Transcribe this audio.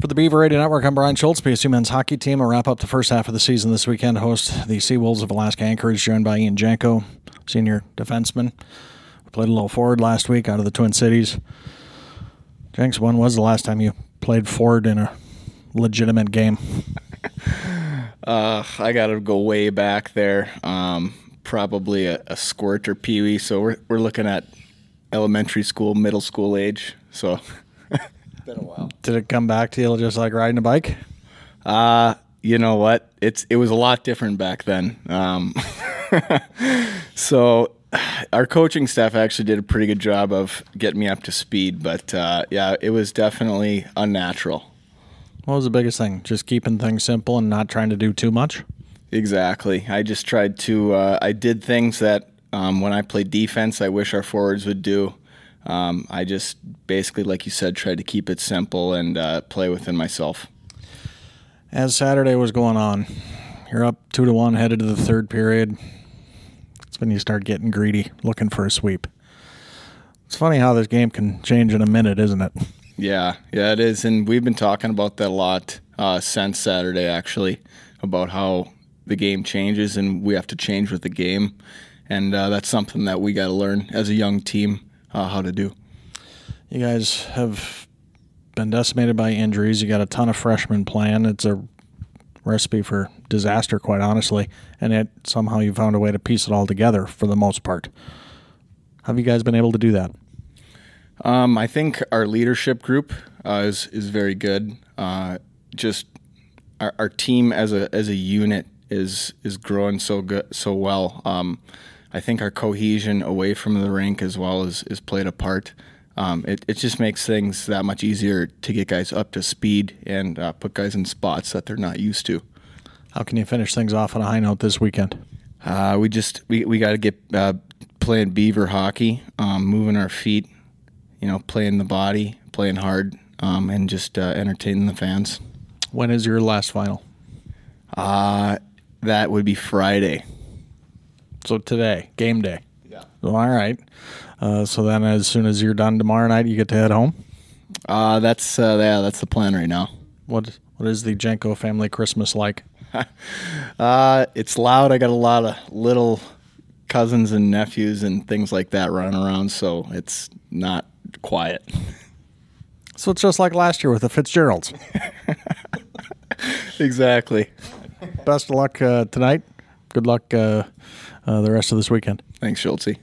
the Beaver Radio Network. I'm Brian Schultz. BSU men's hockey team will wrap up the first half of the season this weekend. Host the Seawolves of Alaska Anchorage, joined by Ian Janko, senior defenseman. We played a little forward last week out of the Twin Cities. Jenks, when was the last time you played forward in a legitimate game? I got to go way back there. Probably a squirt or peewee. So we're looking at elementary school, middle school age. So been a while. Did it come back to you just like riding a bike? You know what? It was a lot different back then. So our coaching staff actually did a pretty good job of getting me up to speed. But yeah, it was definitely unnatural. What was the biggest thing? Just keeping things simple and not trying to do too much? Exactly. I just tried to I did things that when I played defense I wish our forwards would do. I just basically, like you said, tried to keep it simple and play within myself. As Saturday was going on, you're up 2-1 headed to the third period. That's when you start getting greedy, looking for a sweep. It's funny how this game can change in a minute, isn't it? Yeah, it is. And we've been talking about that a lot since Saturday, actually, about how the game changes and we have to change with the game. And that's something that we got to learn as a young team how to do. You guys have been decimated by injuries. You got a ton of freshmen playing. It's a recipe for disaster, quite honestly. And yet somehow you found a way to piece it all together for the most part. Have you guys been able to do that? I think our leadership group is very good. Just our team as a unit is growing so well. I think our cohesion away from the rink as well is played a part. It just makes things that much easier to get guys up to speed and put guys in spots that they're not used to. How can you finish things off on a high note this weekend? We got to get playing Beaver hockey, moving our feet, playing the body, playing hard, and just entertaining the fans. When is your last final? That would be Friday. So today, game day. Yeah. Well, all right. So then as soon as you're done tomorrow night, you get to head home? That's the plan right now. What is the Jenko family Christmas like? It's loud. I got a lot of little cousins and nephews and things like that running around, so it's not quiet. So it's just like last year with the Fitzgeralds. Exactly. Best of luck tonight. Good luck the rest of this weekend. Thanks, Schultzy.